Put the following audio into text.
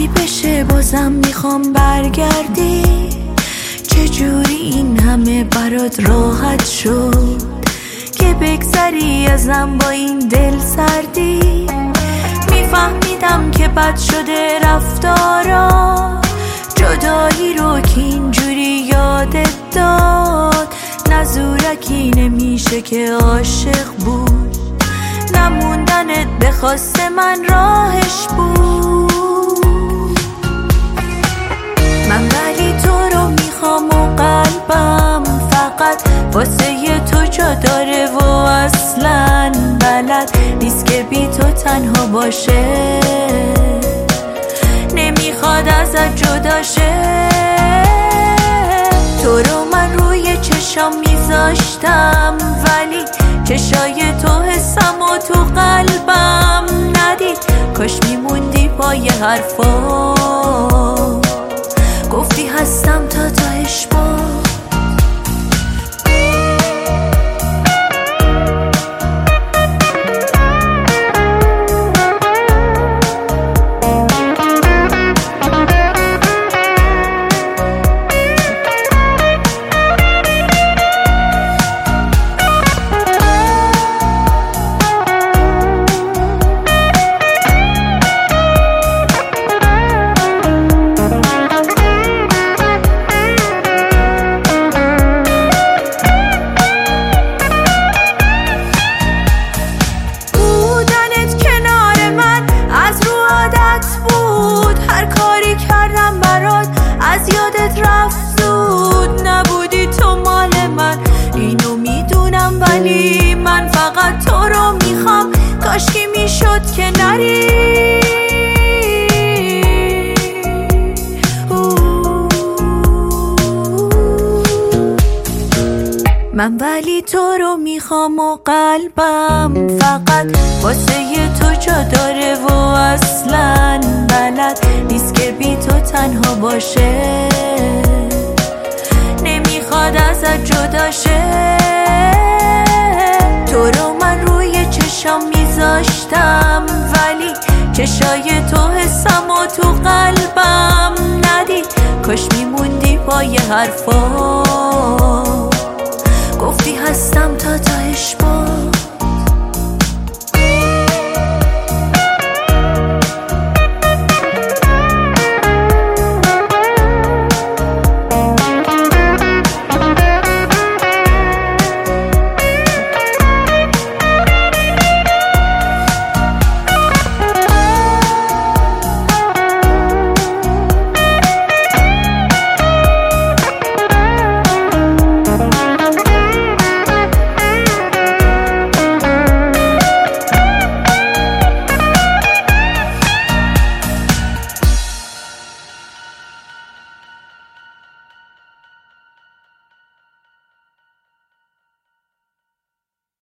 چی بشه بازم میخوام برگردی؟ چجوری این همه برات راحت شد که بگذری ازم با این دل سردی؟ میفهمیدم که بد شده رفتارا، جدایی رو که اینجوری یادت داد. نزورکی نمیشه که عاشق بود، نموندنت به خواست من راهش بود. من ولی تو رو میخوام و قلبم فقط واسه تو جا داره و اصلا بلد نیست که بی تو تنها باشه، نمیخواد ازت جدا شه. تو رو من روی چشام میذاشتم ولی چشای تو حسم و تو قلبم ندید. کاش میموندی پای حرفا، گفتی هستم تا تهش با. از یادت رفت زود، نبودی تو مال من، اینو میدونم ولی من فقط تو رو میخوام. کاشکی میشد که نری. من ولی تو رو میخوام و قلبم فقط واسه تو جا داره و اصلا بلد نیست که بی تو تنها باشه، نمیخواد ازت جدا شه. تو رو من روی چشام میذاشتم ولی چشای تو حسم و تو قلبم ندید. کاش میموندی پای حرفا، گفتی هستم تا تهش با.